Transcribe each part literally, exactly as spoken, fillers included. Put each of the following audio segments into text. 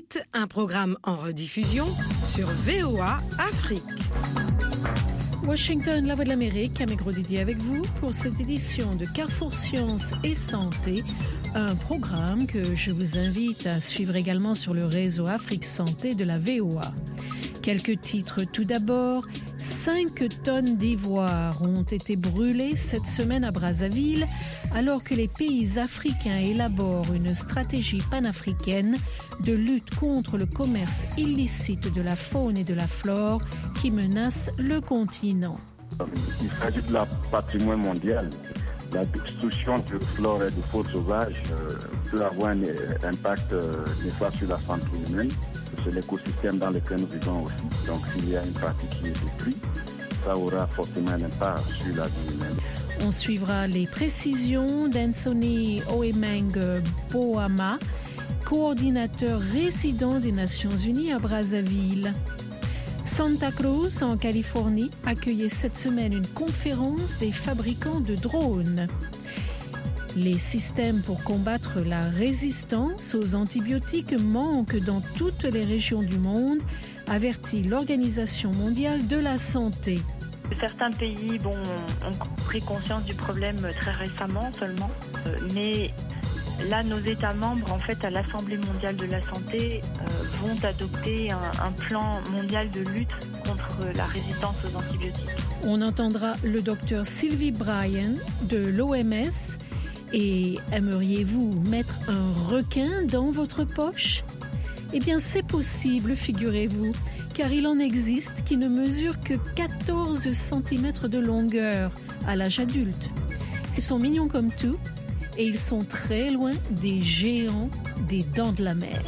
suite, un programme en rediffusion sur V O A Afrique. Washington, la voix de l'Amérique, Amégro Didier avec vous pour cette édition de Carrefour Sciences et Santé, un programme que je vous invite à suivre également sur le réseau Afrique Santé de la V O A. Quelques titres tout d'abord. Cinq tonnes d'ivoire ont été brûlées cette semaine à Brazzaville alors que les pays africains élaborent une stratégie panafricaine de lutte contre le commerce illicite de la faune et de la flore qui menace le continent. Il s'agit de la patrimoine mondial. La destruction de flore et de faune sauvage euh, peut avoir un impact euh, néfaste sur la santé humaine. C'est l'écosystème dans lequel nous vivons aussi. Donc s'il y a une partie qui est détruite, ça aura forcément un impact sur la vie humaine. On suivra les précisions d'Anthony Oemeng Boama, coordinateur résident des Nations Unies à Brazzaville. Santa Cruz, en Californie, accueillait cette semaine une conférence des fabricants de drones. Les systèmes pour combattre la résistance aux antibiotiques manquent dans toutes les régions du monde, avertit l'Organisation mondiale de la santé. Certains pays bon, ont pris conscience du problème très récemment seulement, mais là, nos États membres, en fait, à l'Assemblée mondiale de la santé, euh, vont adopter un, un plan mondial de lutte contre la résistance aux antibiotiques. On entendra le docteur Sylvie Bryan de l'O M S. Et aimeriez-vous mettre un requin dans votre poche ? Eh bien, c'est possible, figurez-vous, car il en existe qui ne mesurent que quatorze centimètres de longueur à l'âge adulte. Ils sont mignons comme tout et ils sont très loin des géants des dents de la mer.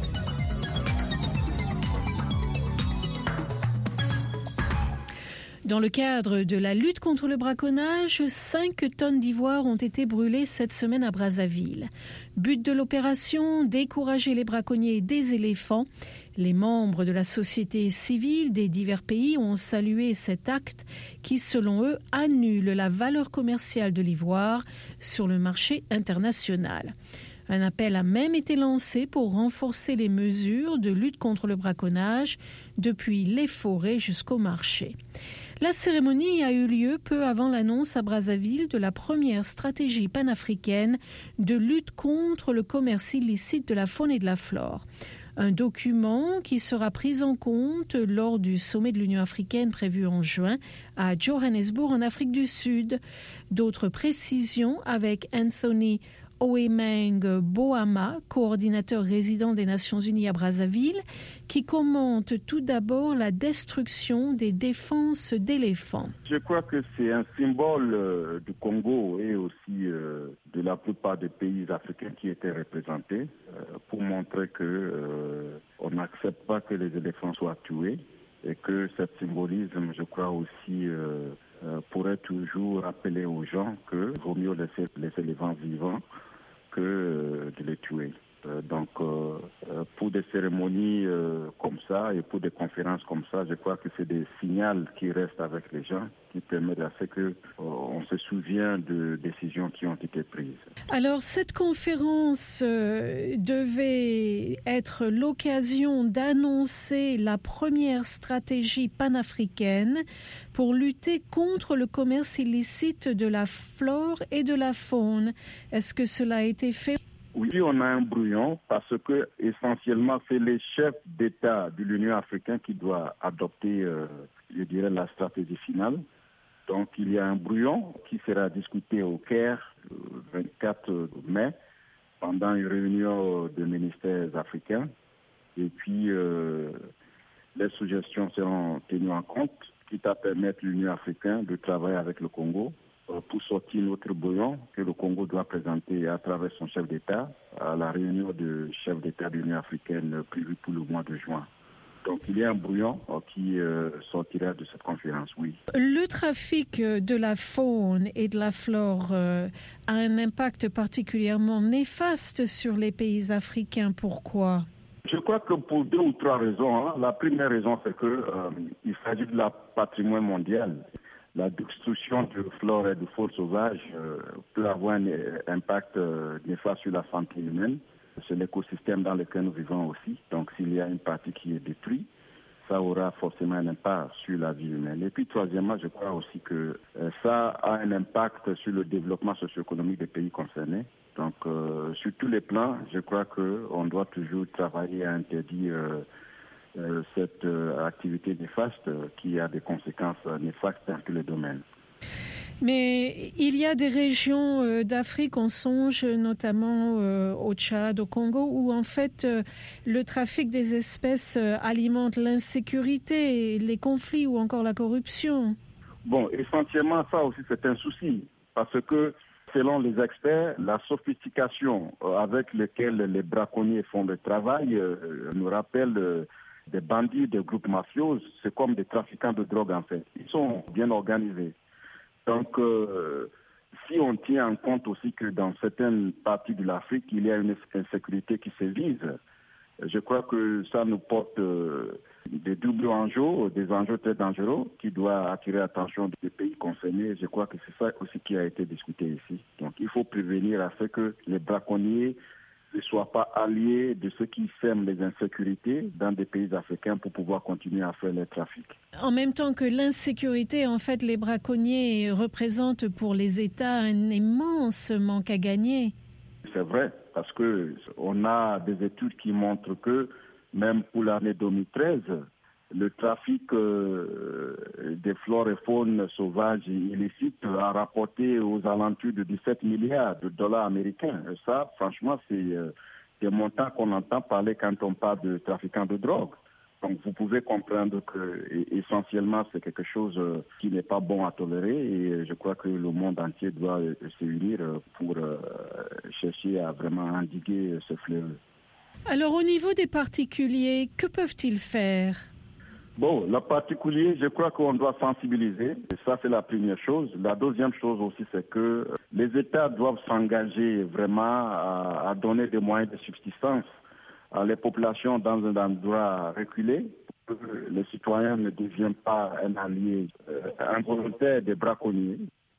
Dans le cadre de la lutte contre le braconnage, cinq tonnes d'ivoire ont été brûlées cette semaine à Brazzaville. But de l'opération, décourager les braconniers des éléphants. Les membres de la société civile des divers pays ont salué cet acte qui, selon eux, annule la valeur commerciale de l'ivoire sur le marché international. Un appel a même été lancé pour renforcer les mesures de lutte contre le braconnage depuis les forêts jusqu'au marché. La cérémonie a eu lieu peu avant l'annonce à Brazzaville de la première stratégie panafricaine de lutte contre le commerce illicite de la faune et de la flore. Un document qui sera pris en compte lors du sommet de l'Union africaine prévu en juin à Johannesburg en Afrique du Sud. D'autres précisions avec Anthony Oemeng Boama, coordinateur résident des Nations Unies à Brazzaville, qui commente tout d'abord la destruction des défenses d'éléphants. Je crois que c'est un symbole euh, du Congo et aussi euh, de la plupart des pays africains qui étaient représentés euh, pour montrer que euh, on n'accepte pas que les éléphants soient tués et que ce symbolisme, je crois aussi, euh, euh, pourrait toujours rappeler aux gens qu'il vaut mieux laisser les éléphants vivants que euh, de les tuer. Euh, donc, euh, euh, pour des cérémonies euh, comme ça et pour des conférences comme ça, je crois que c'est des signaux qui restent avec les gens, qui permettent à ce que euh, on se souvient de décisions qui ont été prises. Alors, cette conférence euh, devait être l'occasion d'annoncer la première stratégie panafricaine pour lutter contre le commerce illicite de la flore et de la faune. Est-ce que cela a été fait? Oui, on a un brouillon parce que essentiellement c'est les chefs d'État de l'Union africaine qui doivent adopter, euh, je dirais, la stratégie finale. Donc il y a un brouillon qui sera discuté au Caire le vingt-quatre mai pendant une réunion des ministères africains. Et puis euh, les suggestions seront tenues en compte, quitte à permettre l'Union africaine de travailler avec le Congo pour sortir notre brouillon que le Congo doit présenter à travers son chef d'État à la réunion de chefs d'État de l'Union africaine prévue pour le mois de juin. Donc il y a un brouillon qui euh, sortira de cette conférence, oui. Le trafic de la faune et de la flore euh, a un impact particulièrement néfaste sur les pays africains. Pourquoi ? Je crois que pour deux ou trois raisons. Hein. La première raison, c'est qu'il euh, s'agit de la patrimoine mondial. La destruction de flore et de faune sauvage euh, peut avoir un impact euh, néfaste sur la santé humaine. c'est l'écosystème dans lequel nous vivons aussi. Donc s'il y a une partie qui est détruite, ça aura forcément un impact sur la vie humaine. Et puis troisièmement, je crois aussi que euh, ça a un impact sur le développement socio-économique des pays concernés. Donc euh, sur tous les plans, je crois qu'on doit toujours travailler à interdire euh, euh, cette euh, activité néfaste euh, qui a des conséquences euh, néfastes dans tous les domaines. Mais il y a des régions euh, d'Afrique, on songe notamment euh, au Tchad, au Congo, où en fait euh, le trafic des espèces euh, alimente l'insécurité, les conflits ou encore la corruption. Bon, essentiellement, ça aussi c'est un souci, parce que selon les experts, la sophistication euh, avec laquelle les braconniers font le travail euh, nous rappelle euh, des bandits, des groupes mafieux, c'est comme des trafiquants de drogue en fait. Ils sont bien organisés. Donc, euh, si on tient en compte aussi que dans certaines parties de l'Afrique, il y a une insécurité qui se vise, je crois que ça nous porte euh, des doubles enjeux, des enjeux très dangereux qui doivent attirer l'attention des pays concernés. Je crois que c'est ça aussi qui a été discuté ici. Donc, il faut prévenir à ce que les braconniers ne soient pas alliés de ceux qui sèment les insécurités dans des pays africains pour pouvoir continuer à faire les trafics. En même temps que l'insécurité, en fait, les braconniers représentent pour les États un immense manque à gagner. C'est vrai, parce qu'on a des études qui montrent que même pour l'année deux mille treize, le trafic euh, des flores et faunes sauvages illicites a rapporté aux alentours de dix-sept milliards de dollars américains. Et ça, franchement, c'est euh, des montants qu'on entend parler quand on parle de trafiquants de drogue. Donc vous pouvez comprendre que essentiellement c'est quelque chose qui n'est pas bon à tolérer et je crois que le monde entier doit se unir pour chercher à vraiment endiguer ce fléau. Alors au niveau des particuliers, que peuvent-ils faire ? Bon, le particulier, je crois qu'on doit sensibiliser. Et ça, c'est la première chose. La deuxième chose aussi, c'est que les États doivent s'engager vraiment à, à donner des moyens de subsistance à les populations dans un endroit reculé pour que les citoyens ne deviennent pas un allié euh, involontaire des braconniers.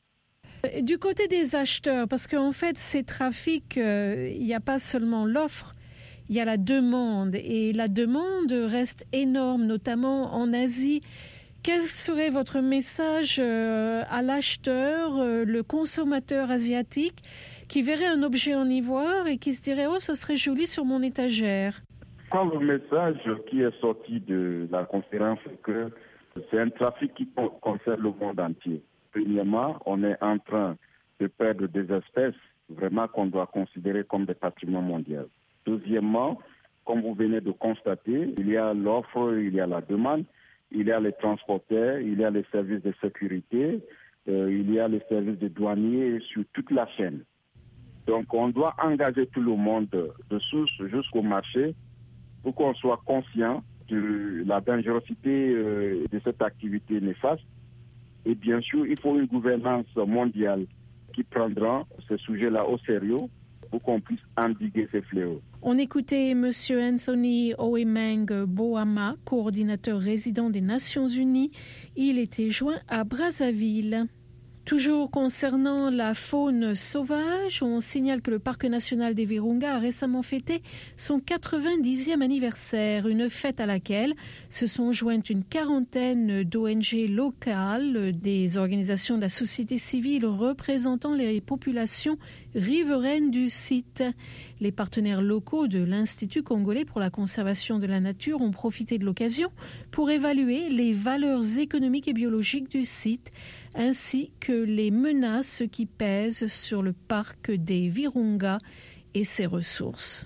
Du côté des acheteurs, parce qu'en fait, ces trafics, euh, il n'y a pas seulement l'offre, il y a la demande et la demande reste énorme, notamment en Asie. Quel serait votre message euh, à l'acheteur, euh, le consommateur asiatique, qui verrait un objet en ivoire et qui se dirait « Oh, ça serait joli sur mon étagère ». Quand le message qui est sorti de la conférence, c'est que c'est un trafic qui concerne le monde entier. Premièrement, on est en train de perdre des espèces vraiment qu'on doit considérer comme des patrimoines mondiaux. Deuxièmement, comme vous venez de constater, il y a l'offre, il y a la demande, il y a les transporteurs, il y a les services de sécurité, euh, il y a les services de douaniers sur toute la chaîne. Donc on doit engager tout le monde de source jusqu'au marché pour qu'on soit conscient de la dangerosité euh, de cette activité néfaste. Et bien sûr, il faut une gouvernance mondiale qui prendra ce sujet-là au sérieux pour qu'on puisse endiguer ces fléaux. On écoutait M. Anthony Owemeng Boama, coordinateur résident des Nations Unies. Il était joint à Brazzaville. Toujours concernant la faune sauvage, on signale que le Parc national des Virunga a récemment fêté son quatre-vingt-dixième anniversaire, une fête à laquelle se sont jointes une quarantaine d'O N G locales, des organisations de la société civile représentant les populations riveraines du site. Les partenaires locaux de l'Institut congolais pour la conservation de la nature ont profité de l'occasion pour évaluer les valeurs économiques et biologiques du site, ainsi que les menaces qui pèsent sur le parc des Virunga et ses ressources.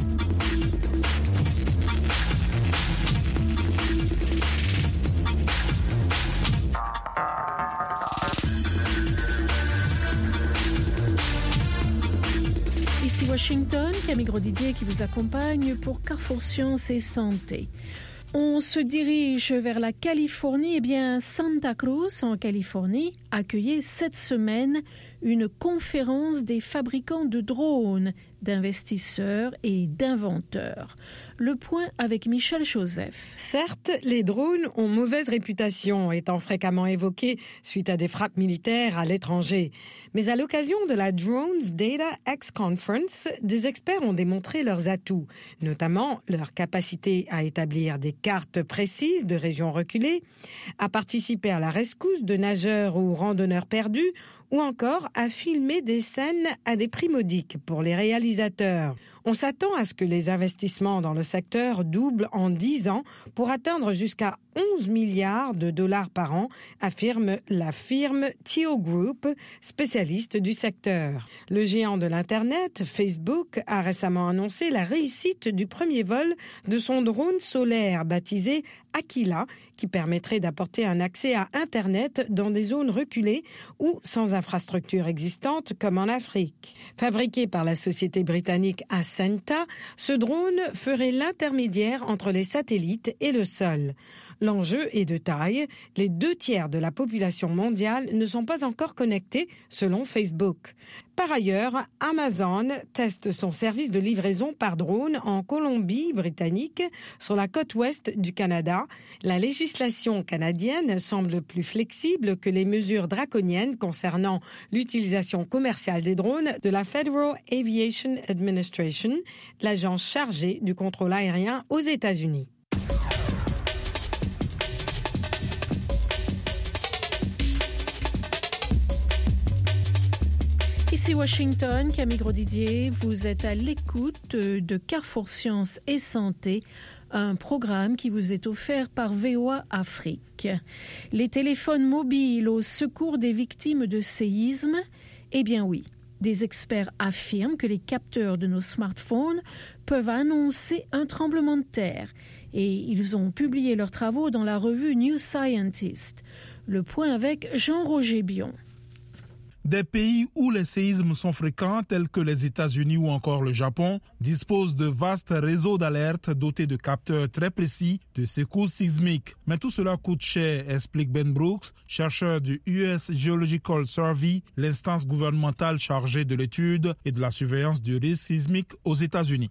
Ici Washington, Camille Grosdidier qui vous accompagne pour Carrefour Sciences et Santé. On se dirige vers la Californie. Eh bien, Santa Cruz, en Californie, accueillait cette semaine une conférence des fabricants de drones, d'investisseurs et d'inventeurs. Le point avec Michel Joseph. Certes, les drones ont mauvaise réputation, étant fréquemment évoqués suite à des frappes militaires à l'étranger. Mais à l'occasion de la Drones Data X Conference, des experts ont démontré leurs atouts, notamment leur capacité à établir des cartes précises de régions reculées, à participer à la rescousse de nageurs ou randonneurs perdus, ou encore à filmer des scènes à des prix modiques pour les réalisateurs. On s'attend à ce que les investissements dans le secteur doublent en dix ans pour atteindre jusqu'à onze milliards de dollars par an, affirme la firme Theo Group, spécialiste du secteur. Le géant de l'Internet, Facebook, a récemment annoncé la réussite du premier vol de son drone solaire baptisé Aquila, qui permettrait d'apporter un accès à Internet dans des zones reculées ou sans infrastructure existante comme en Afrique. Fabriqué par la société britannique Ascenta, ce drone ferait l'intermédiaire entre les satellites et le sol. L'enjeu est de taille. Les deux tiers de la population mondiale ne sont pas encore connectés, selon Facebook. Par ailleurs, Amazon teste son service de livraison par drone en Colombie-Britannique, sur la côte ouest du Canada. La législation canadienne semble plus flexible que les mesures draconiennes concernant l'utilisation commerciale des drones de la Federal Aviation Administration, l'agence chargée du contrôle aérien aux États-Unis. Ici Washington, Camille Grosdidier, vous êtes à l'écoute de Carrefour Sciences et Santé, un programme qui vous est offert par V O A Afrique. Les téléphones mobiles au secours des victimes de séismes? Eh bien oui, des experts affirment que les capteurs de nos smartphones peuvent annoncer un tremblement de terre et ils ont publié leurs travaux dans la revue New Scientist. Le point avec Jean-Roger Bion. Des pays où les séismes sont fréquents, tels que les États-Unis ou encore le Japon, disposent de vastes réseaux d'alerte dotés de capteurs très précis de secousses sismiques. Mais tout cela coûte cher, explique Ben Brooks, chercheur du U S Geological Survey, l'instance gouvernementale chargée de l'étude et de la surveillance du risque sismique aux États-Unis.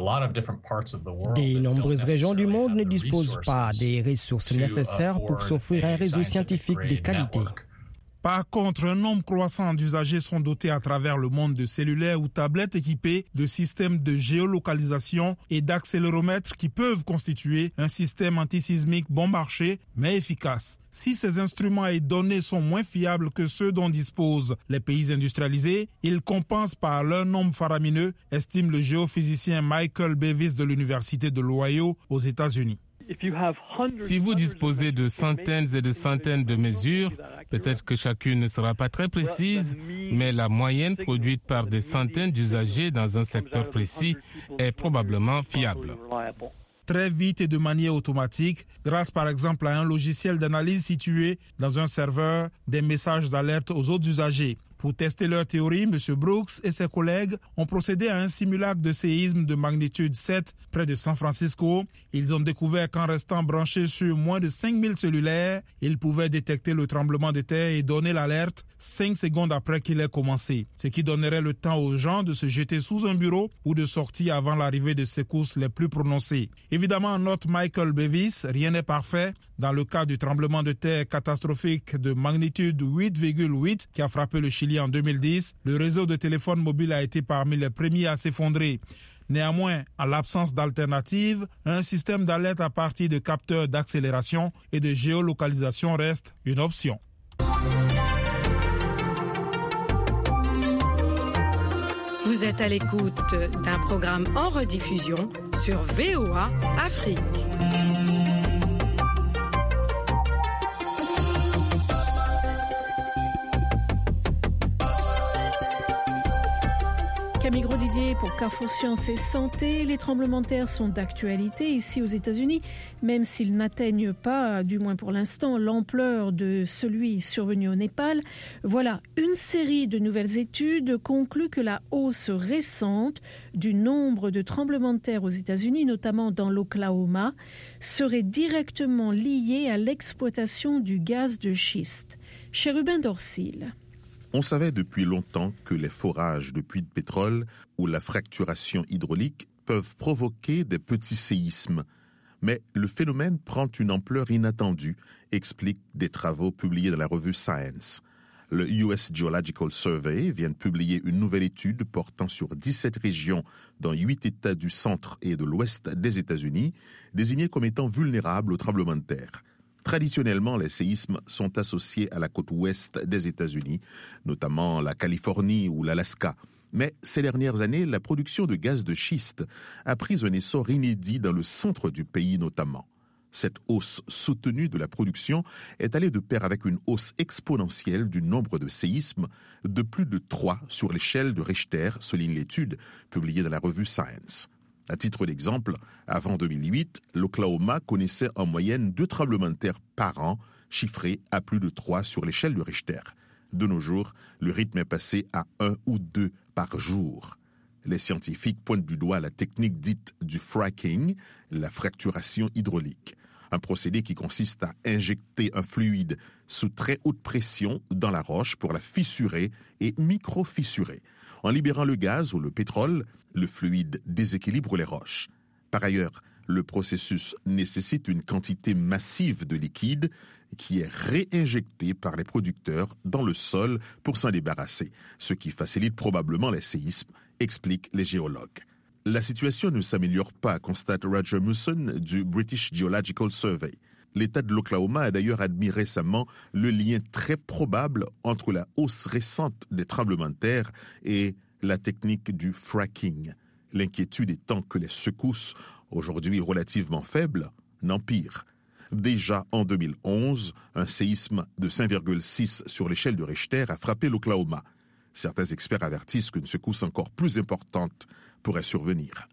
De nombreuses régions du monde ne disposent pas des ressources nécessaires pour s'offrir un réseau scientifique de qualité. Par contre, un nombre croissant d'usagers sont dotés à travers le monde de cellulaires ou tablettes équipés de systèmes de géolocalisation et d'accéléromètres qui peuvent constituer un système antisismique bon marché, mais efficace. Si ces instruments et données sont moins fiables que ceux dont disposent les pays industrialisés, ils compensent par leur nombre faramineux, estime le géophysicien Michael Bevis de l'Université de l'Ohio aux États-Unis. Si vous disposez de centaines et de centaines de mesures, peut-être que chacune ne sera pas très précise, mais la moyenne produite par des centaines d'usagers dans un secteur précis est probablement fiable. Très vite et de manière automatique, grâce par exemple à un logiciel d'analyse situé dans un serveur des messages d'alerte aux autres usagers. Pour tester leur théorie, M. Brooks et ses collègues ont procédé à un simulacre de séisme de magnitude sept près de San Francisco. Ils ont découvert qu'en restant branchés sur moins de cinq mille cellulaires, ils pouvaient détecter le tremblement de terre et donner l'alerte cinq secondes après qu'il ait commencé, ce qui donnerait le temps aux gens de se jeter sous un bureau ou de sortir avant l'arrivée de secousses les plus prononcées. Évidemment, note Michael Bevis, rien n'est parfait. Dans le cas du tremblement de terre catastrophique de magnitude huit virgule huit qui a frappé le Chili en deux mille dix, le réseau de téléphones mobiles a été parmi les premiers à s'effondrer. Néanmoins, en l'absence d'alternative, un système d'alerte à partir de capteurs d'accélération et de géolocalisation reste une option. Vous êtes à l'écoute d'un programme en rediffusion sur V O A Afrique. Camille Grosdidier pour Carrefour Sciences et Santé. Les tremblements de terre sont d'actualité ici aux États-Unis, même s'ils n'atteignent pas, du moins pour l'instant, l'ampleur de celui survenu au Népal. Voilà, une série de nouvelles études conclut que la hausse récente du nombre de tremblements de terre aux États-Unis, notamment dans l'Oklahoma, serait directement liée à l'exploitation du gaz de schiste. Chérubin Dorsil. On savait depuis longtemps que les forages de puits de pétrole ou la fracturation hydraulique peuvent provoquer des petits séismes. Mais le phénomène prend une ampleur inattendue, expliquent des travaux publiés dans la revue Science. Le U S Geological Survey vient de publier une nouvelle étude portant sur dix-sept régions dans huit États du centre et de l'ouest des États-Unis, désignés comme étant vulnérables aux tremblements de terre. Traditionnellement, les séismes sont associés à la côte ouest des États-Unis, notamment la Californie ou l'Alaska. Mais ces dernières années, la production de gaz de schiste a pris un essor inédit dans le centre du pays notamment. Cette hausse soutenue de la production est allée de pair avec une hausse exponentielle du nombre de séismes de plus de trois sur l'échelle de Richter, souligne l'étude publiée dans la revue Science. À titre d'exemple, avant deux mille huit, l'Oklahoma connaissait en moyenne deux tremblements de terre par an, chiffrés à plus de trois sur l'échelle de Richter. De nos jours, le rythme est passé à un ou deux par jour. Les scientifiques pointent du doigt la technique dite du fracking, la fracturation hydraulique. Un procédé qui consiste à injecter un fluide sous très haute pression dans la roche pour la fissurer et micro-fissurer. En libérant le gaz ou le pétrole, le fluide déséquilibre les roches. Par ailleurs, le processus nécessite une quantité massive de liquide qui est réinjectée par les producteurs dans le sol pour s'en débarrasser, ce qui facilite probablement les séismes, expliquent les géologues. La situation ne s'améliore pas, constate Roger Musson du British Geological Survey. L'État de l'Oklahoma a d'ailleurs admis récemment le lien très probable entre la hausse récente des tremblements de terre et la technique du fracking. L'inquiétude étant que les secousses, aujourd'hui relativement faibles, n'empirent. Déjà en deux mille onze, un séisme de cinq virgule six sur l'échelle de Richter a frappé l'Oklahoma. Certains experts avertissent qu'une secousse encore plus importante pourrait survenir.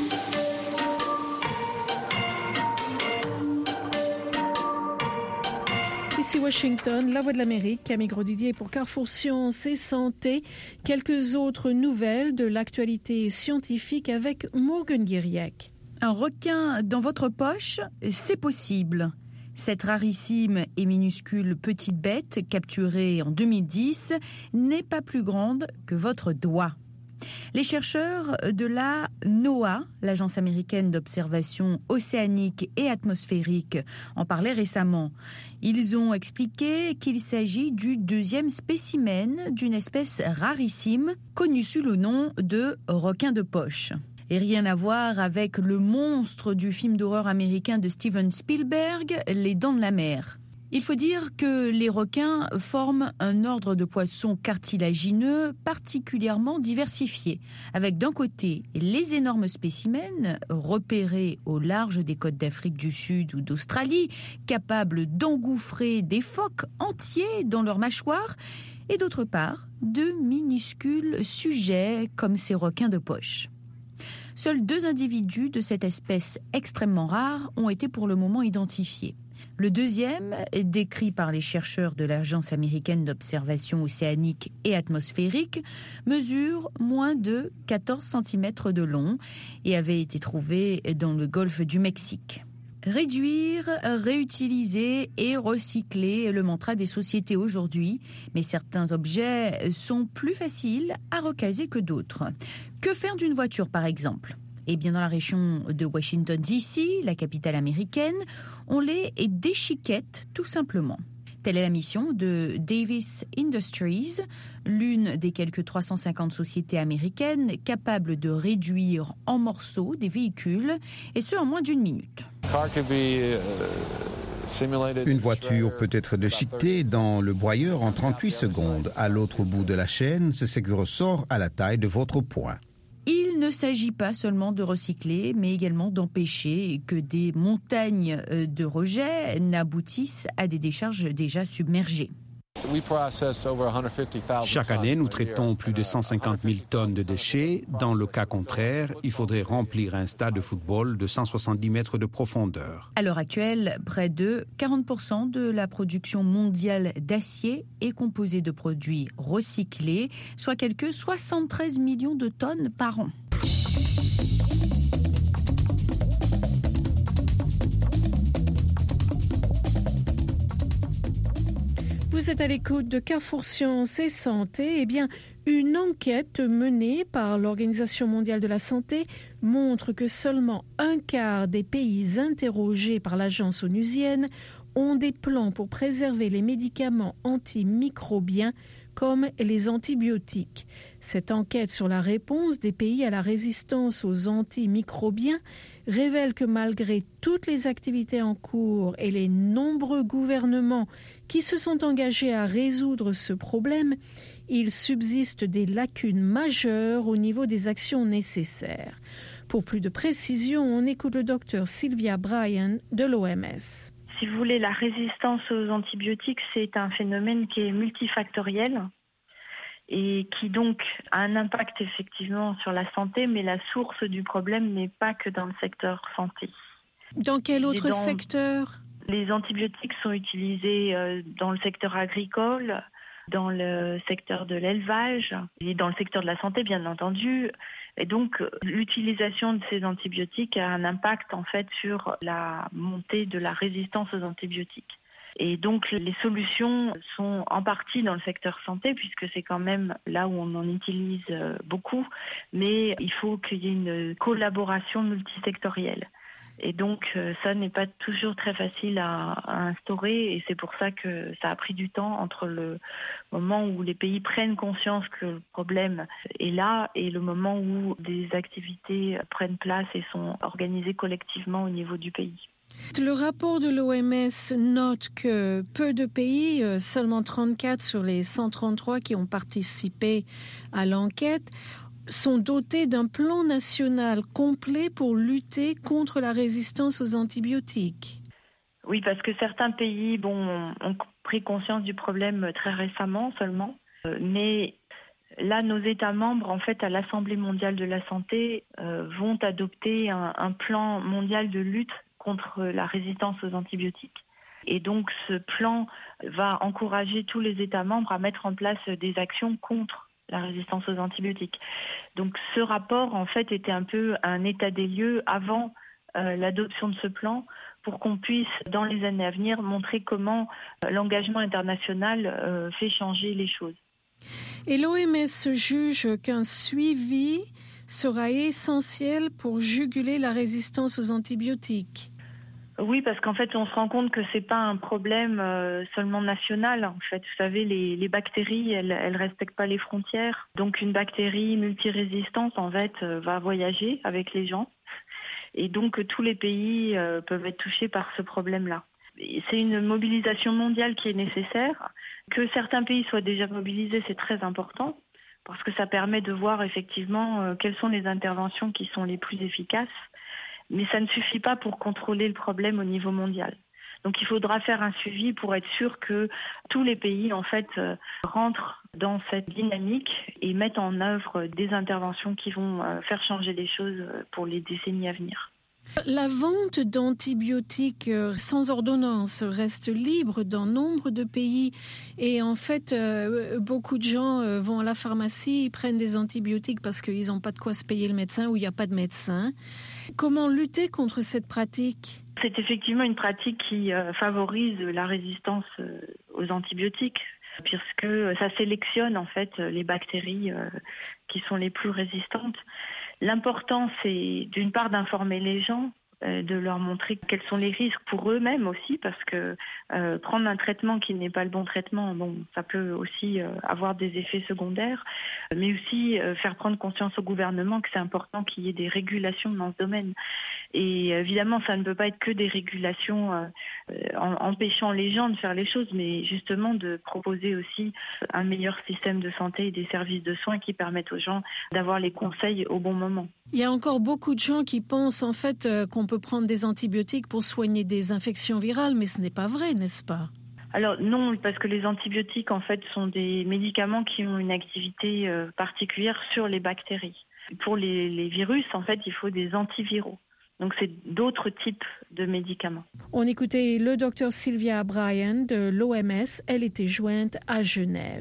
Ici Washington, La Voix de l'Amérique, Camille Grosdidier pour Carrefour Science et Santé. Quelques autres nouvelles de l'actualité scientifique avec Morgan Guiriac. Un requin dans votre poche, c'est possible. Cette rarissime et minuscule petite bête, capturée en deux mille dix, n'est pas plus grande que votre doigt. Les chercheurs de la NOAA, l'Agence américaine d'observation océanique et atmosphérique, en parlaient récemment. Ils ont expliqué qu'il s'agit du deuxième spécimen d'une espèce rarissime, connue sous le nom de requin de poche. Et rien à voir avec le monstre du film d'horreur américain de Steven Spielberg, Les Dents de la Mer. Il faut dire que les requins forment un ordre de poissons cartilagineux particulièrement diversifié, avec d'un côté les énormes spécimens repérés au large des côtes d'Afrique du Sud ou d'Australie, capables d'engouffrer des phoques entiers dans leurs mâchoires, et d'autre part de minuscules sujets comme ces requins de poche. Seuls deux individus de cette espèce extrêmement rare ont été pour le moment identifiés. Le deuxième, décrit par les chercheurs de l'Agence américaine d'observation océanique et atmosphérique, mesure moins de quatorze centimètres de long et avait été trouvé dans le golfe du Mexique. Réduire, réutiliser et recycler est le mantra des sociétés aujourd'hui, mais certains objets sont plus faciles à recaser que d'autres. Que faire d'une voiture par exemple ? Eh bien, dans la région de Washington D C, la capitale américaine, on les déchiquette tout simplement. Telle est la mission de Davis Industries, l'une des quelques trois cent cinquante sociétés américaines capables de réduire en morceaux des véhicules, et ce en moins d'une minute. Une voiture peut être déchiquetée dans le broyeur en trente-huit secondes. À l'autre bout de la chaîne, ce qui ressort à la taille de votre poing. Il ne s'agit pas seulement de recycler, mais également d'empêcher que des montagnes de rejets n'aboutissent à des décharges déjà submergées. Chaque année, nous traitons plus de cent cinquante mille tonnes de déchets. Dans le cas contraire, il faudrait remplir un stade de football de cent soixante-dix mètres de profondeur. À l'heure actuelle, près de quarante pour cent de la production mondiale d'acier est composée de produits recyclés, soit quelques soixante-treize millions de tonnes par an. Vous êtes à l'écoute de Carrefour Science et Santé. Eh bien, Une enquête menée par l'Organisation mondiale de la santé montre que seulement un quart des pays interrogés par l'agence onusienne ont des plans pour préserver les médicaments antimicrobiens comme les antibiotiques. Cette enquête sur la réponse des pays à la résistance aux antimicrobiens révèle que malgré toutes les activités en cours et les nombreux gouvernements qui se sont engagés à résoudre ce problème, il subsiste des lacunes majeures au niveau des actions nécessaires. Pour plus de précision, on écoute le docteur Sylvia Bryan de l'O M S. Si vous voulez, la résistance aux antibiotiques, c'est un phénomène qui est multifactoriel et qui donc a un impact effectivement sur la santé, mais la source du problème n'est pas que dans le secteur santé. Dans quel autre dans... secteur ? Les antibiotiques sont utilisés dans le secteur agricole, dans le secteur de l'élevage et dans le secteur de la santé, bien entendu. Et donc, l'utilisation de ces antibiotiques a un impact, en fait, sur la montée de la résistance aux antibiotiques. Et donc, les solutions sont en partie dans le secteur santé, puisque c'est quand même là où on en utilise beaucoup. Mais il faut qu'il y ait une collaboration multisectorielle. Et donc, ça n'est pas toujours très facile à, à instaurer et c'est pour ça que ça a pris du temps entre le moment où les pays prennent conscience que le problème est là et le moment où des activités prennent place et sont organisées collectivement au niveau du pays. Le rapport de l'O M S note que peu de pays, seulement trente-quatre sur les cent trente-trois qui ont participé à l'enquête, sont dotés d'un plan national complet pour lutter contre la résistance aux antibiotiques. Oui, parce que certains pays bon, ont pris conscience du problème très récemment seulement, mais là, nos États membres, en fait, à l'Assemblée mondiale de la santé, euh, vont adopter un, un plan mondial de lutte contre la résistance aux antibiotiques. Et donc, ce plan va encourager tous les États membres à mettre en place des actions contre la résistance aux antibiotiques. Donc ce rapport, en fait, était un peu un état des lieux avant euh, l'adoption de ce plan pour qu'on puisse, dans les années à venir, montrer comment euh, l'engagement international euh, fait changer les choses. Et l'O M S juge qu'un suivi sera essentiel pour juguler la résistance aux antibiotiques. Oui, parce qu'en fait, on se rend compte que c'est pas un problème euh, seulement national. En fait, vous savez, les, les bactéries, elles, elles respectent pas les frontières. Donc, une bactérie multirésistante, en fait, euh, va voyager avec les gens. Et donc, tous les pays euh, peuvent être touchés par ce problème-là. Et c'est une mobilisation mondiale qui est nécessaire. Que certains pays soient déjà mobilisés, c'est très important. Parce que ça permet de voir effectivement euh, quelles sont les interventions qui sont les plus efficaces. Mais ça ne suffit pas pour contrôler le problème au niveau mondial. Donc il faudra faire un suivi pour être sûr que tous les pays en fait euh, rentrent dans cette dynamique et mettent en œuvre des interventions qui vont euh, faire changer les choses pour les décennies à venir. La vente d'antibiotiques sans ordonnance reste libre dans nombre de pays et en fait euh, beaucoup de gens euh, vont à la pharmacie, ils prennent des antibiotiques parce qu'ils n'ont pas de quoi se payer le médecin ou il n'y a pas de médecin. Comment lutter contre cette pratique ? C'est effectivement une pratique qui euh, favorise la résistance euh, aux antibiotiques puisque ça sélectionne en fait les bactéries euh, qui sont les plus résistantes. L'important, c'est d'une part d'informer les gens, euh, de leur montrer quels sont les risques pour eux-mêmes aussi, parce que euh, prendre un traitement qui n'est pas le bon traitement, bon, ça peut aussi euh, avoir des effets secondaires, mais aussi euh, faire prendre conscience au gouvernement que c'est important qu'il y ait des régulations dans ce domaine. Et évidemment, ça ne peut pas être que des régulations euh, en, empêchant les gens de faire les choses, mais justement de proposer aussi un meilleur système de santé et des services de soins qui permettent aux gens d'avoir les conseils au bon moment. Il y a encore beaucoup de gens qui pensent en fait euh, qu'on peut prendre des antibiotiques pour soigner des infections virales, mais ce n'est pas vrai, n'est-ce pas ? Alors non, parce que les antibiotiques en fait sont des médicaments qui ont une activité euh, particulière sur les bactéries. Pour les, les virus, en fait, il faut des antiviraux. Donc, c'est d'autres types de médicaments. On écoutait le docteur Sylvia Bryan de l'O M S. Elle était jointe à Genève.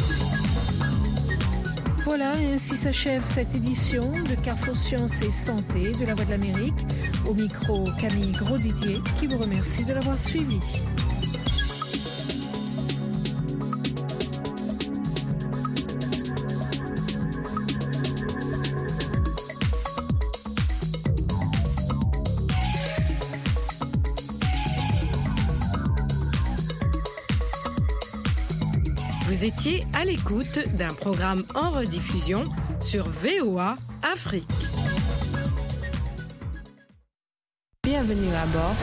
Voilà, ainsi s'achève cette édition de Carrefour Sciences et Santé de la Voix de l'Amérique. Au micro, Camille Grosdidier, qui vous remercie de l'avoir suivi. Vous étiez à l'écoute d'un programme en rediffusion sur V O A Afrique. Bienvenue à bord